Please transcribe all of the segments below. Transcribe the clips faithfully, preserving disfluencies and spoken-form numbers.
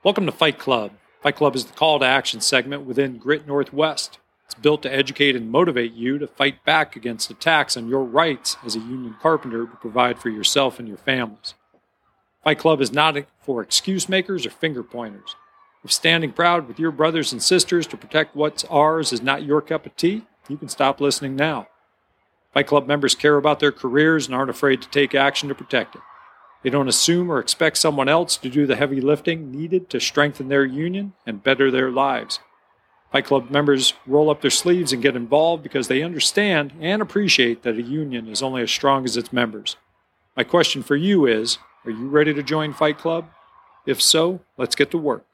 Welcome to Fight Club. Fight Club is the call to action segment within Grit Northwest. It's built to educate and motivate you to fight back against attacks on your rights as a union carpenter to provide for yourself and your families. Fight Club is not for excuse makers or finger pointers. If standing proud with your brothers and sisters to protect what's ours is not your cup of tea, you can stop listening now. Fight Club members care about their careers and aren't afraid to take action to protect it. They don't assume or expect someone else to do the heavy lifting needed to strengthen their union and better their lives. Fight Club members roll up their sleeves and get involved because they understand and appreciate that a union is only as strong as its members. My question for you is, are you ready to join Fight Club? If so, let's get to work.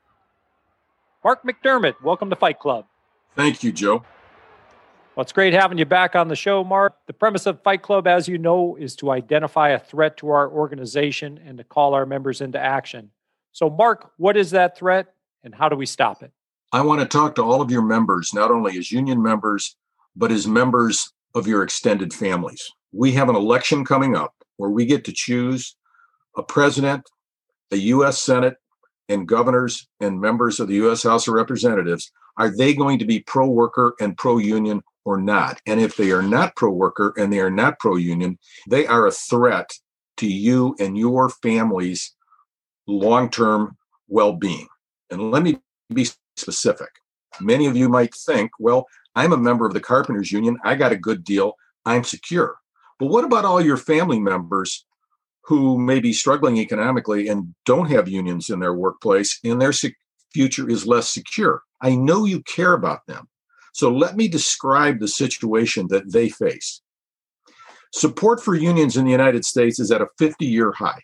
Mark McDermott, welcome to Fight Club. Thank you, Joe. Well, it's great having you back on the show, Mark. The premise of Fight Club, as you know, is to identify a threat to our organization and to call our members into action. So, Mark, what is that threat and how do we stop it? I want to talk to all of your members, not only as union members, but as members of your extended families. We have an election coming up where we get to choose a president, a U S Senate, and governors and members of the U S House of Representatives. Are they going to be pro-worker and pro-union or not? And if they are not pro-worker and they are not pro-union, they are a threat to you and your family's long-term well-being. And let me be specific. Many of you might think, well, I'm a member of the Carpenters Union. I got a good deal. I'm secure. But what about all your family members who may be struggling economically and don't have unions in their workplace and their sec- future is less secure? I know you care about them. So let me describe the situation that they face. Support for unions in the United States is at a fifty-year high.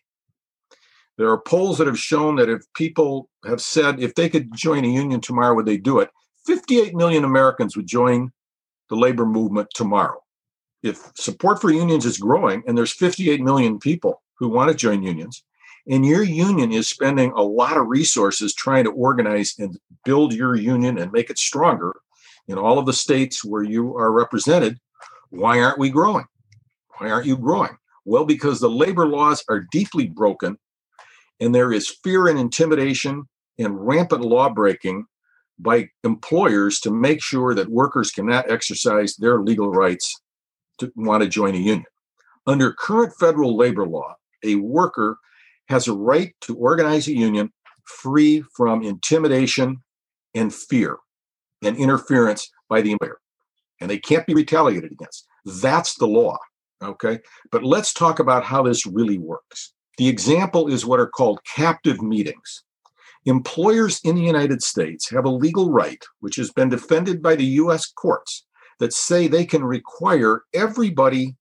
There are polls that have shown that if people have said if they could join a union tomorrow, would they do it? fifty-eight million Americans would join the labor movement tomorrow. If support for unions is growing and there's fifty-eight million people who want to join unions, and your union is spending a lot of resources trying to organize and build your union and make it stronger in all of the states where you are represented, why aren't we growing? Why aren't you growing? Well, because the labor laws are deeply broken and there is fear and intimidation and rampant law breaking by employers to make sure that workers cannot exercise their legal rights to want to join a union. Under current federal labor law, a worker has a right to organize a union free from intimidation and fear and interference by the employer. And they can't be retaliated against. That's the law, okay? But let's talk about how this really works. The example is what are called captive meetings. Employers in the United States have a legal right, which has been defended by the U S courts, that say they can require everybody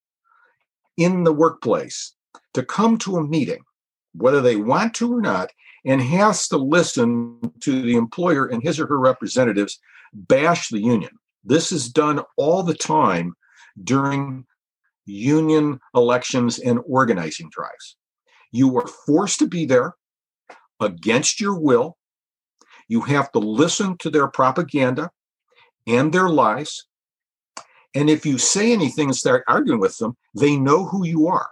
in the workplace to come to a meeting, whether they want to or not, and has to listen to the employer and his or her representatives bash the union. This is done all the time during union elections and organizing drives. You are forced to be there against your will. You have to listen to their propaganda and their lies. And if you say anything and start arguing with them, they know who you are.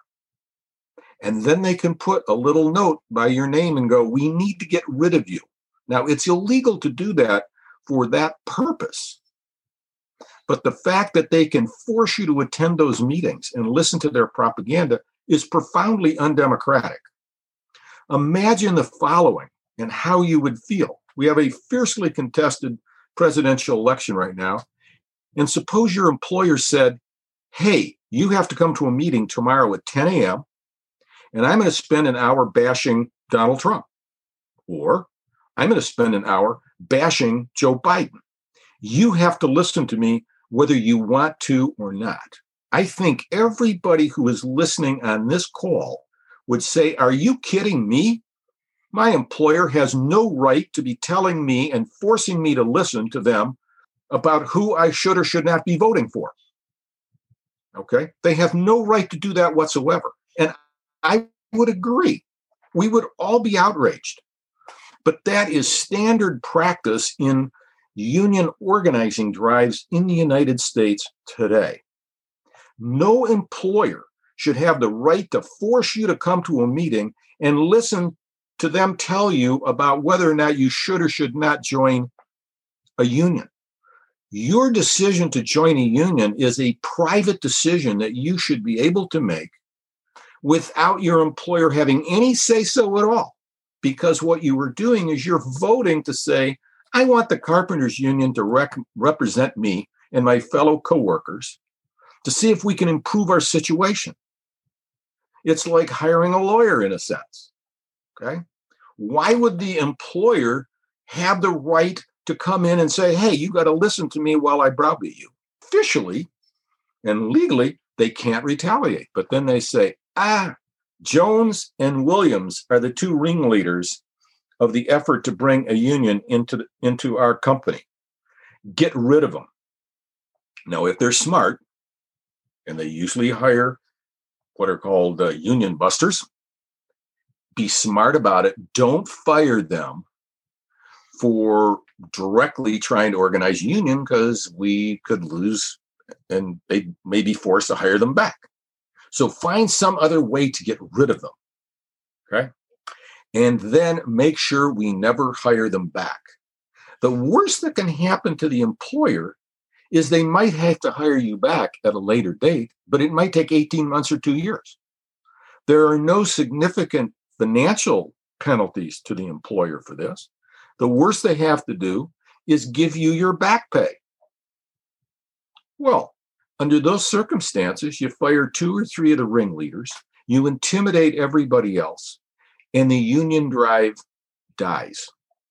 And then they can put a little note by your name and go, we need to get rid of you. Now, it's illegal to do that for that purpose. But the fact that they can force you to attend those meetings and listen to their propaganda is profoundly undemocratic. Imagine the following and how you would feel. We have a fiercely contested presidential election right now. And suppose your employer said, hey, you have to come to a meeting tomorrow at ten a.m. and I'm going to spend an hour bashing Donald Trump. Or I'm going to spend an hour bashing Joe Biden. You have to listen to me whether you want to or not. I think everybody who is listening on this call would say, are you kidding me? My employer has no right to be telling me and forcing me to listen to them about who I should or should not be voting for. Okay? They have no right to do that whatsoever. And I would agree. We would all be outraged. But that is standard practice in union organizing drives in the United States today. No employer should have the right to force you to come to a meeting and listen to them tell you about whether or not you should or should not join a union. Your decision to join a union is a private decision that you should be able to make without your employer having any say-so at all. Because what you were doing is you're voting to say, I want the carpenters union to rec- represent me and my fellow coworkers to see if we can improve our situation. It's like hiring a lawyer in a sense. Okay? Why would the employer have the right to come in and say, hey, you got to listen to me while I browbeat you? Officially and legally, they can't retaliate. But then they say, ah, Jones and Williams are the two ringleaders of the effort to bring a union into, the, into our company. Get rid of them. Now, if they're smart, and they usually hire what are called uh, union busters, be smart about it. Don't fire them for directly trying to organize a union, because we could lose and they may be forced to hire them back. So find some other way to get rid of them. Okay. And then make sure we never hire them back. The worst that can happen to the employer is they might have to hire you back at a later date, but it might take eighteen months or two years. There are no significant financial penalties to the employer for this. The worst they have to do is give you your back pay. Well, under those circumstances, you fire two or three of the ringleaders, you intimidate everybody else, and the union drive dies.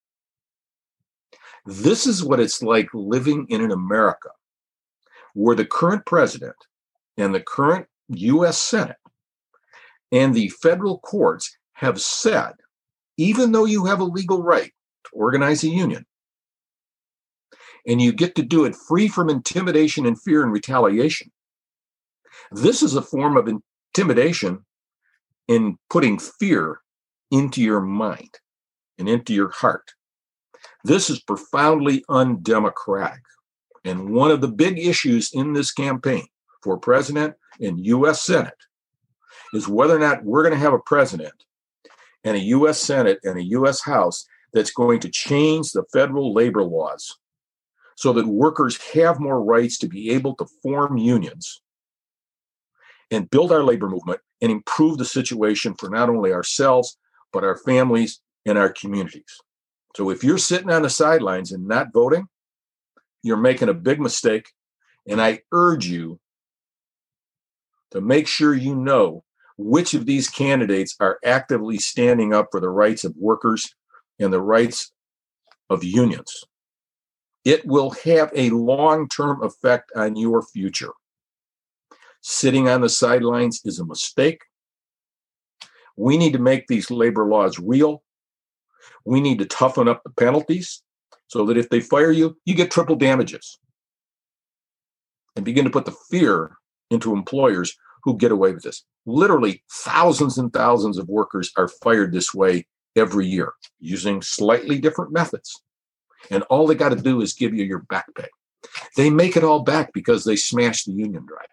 This is what it's like living in an America where the current president and the current U S Senate and the federal courts have said, even though you have a legal right to organize a union, and you get to do it free from intimidation and fear and retaliation, this is a form of intimidation in putting fear into your mind and into your heart. This is profoundly undemocratic. And one of the big issues in this campaign for president and U S Senate is whether or not we're going to have a president and a U S Senate and a U S House that's going to change the federal labor laws so that workers have more rights to be able to form unions and build our labor movement and improve the situation for not only ourselves, but our families and our communities. So if you're sitting on the sidelines and not voting, you're making a big mistake. And I urge you to make sure you know which of these candidates are actively standing up for the rights of workers and the rights of unions. It will have a long-term effect on your future. Sitting on the sidelines is a mistake. We need to make these labor laws real. We need to toughen up the penalties so that if they fire you, you get triple damages. And begin to put the fear into employers who get away with this. Literally thousands and thousands of workers are fired this way every year using slightly different methods. And all they got to do is give you your back pay. They make it all back because they smashed the union drive.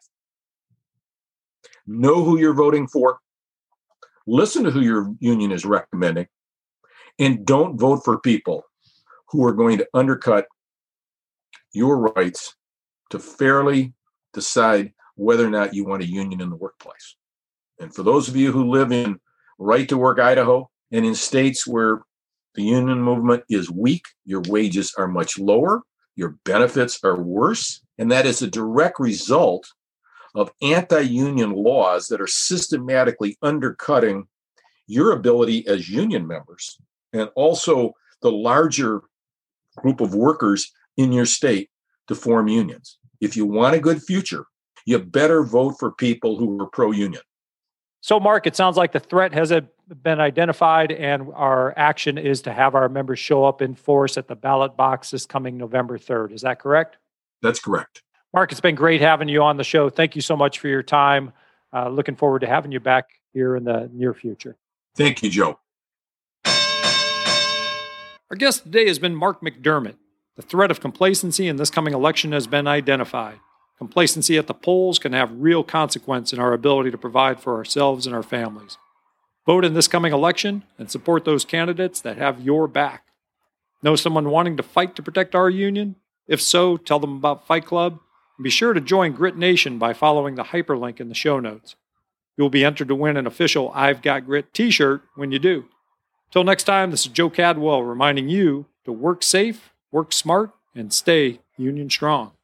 Know who you're voting for. Listen to who your union is recommending. And don't vote for people who are going to undercut your rights to fairly decide whether or not you want a union in the workplace. And for those of you who live in right-to-work Idaho and in states where the union movement is weak, your wages are much lower, your benefits are worse, and that is a direct result of anti-union laws that are systematically undercutting your ability as union members and also the larger group of workers in your state to form unions. If you want a good future, you better vote for people who are pro-union. So, Mark, it sounds like the threat has been identified and our action is to have our members show up in force at the ballot box this coming November third. Is that correct? That's correct. Mark, it's been great having you on the show. Thank you so much for your time. Uh, looking forward to having you back here in the near future. Thank you, Joe. Our guest today has been Mark McDermott. The threat of complacency in this coming election has been identified. Complacency at the polls can have real consequence in our ability to provide for ourselves and our families. Vote in this coming election and support those candidates that have your back. Know someone wanting to fight to protect our union? If so, tell them about Fight Club, and be sure to join Grit Nation by following the hyperlink in the show notes. You'll be entered to win an official I've Got Grit t-shirt when you do. Till next time, this is Joe Cadwell reminding you to work safe, work smart, and stay union strong.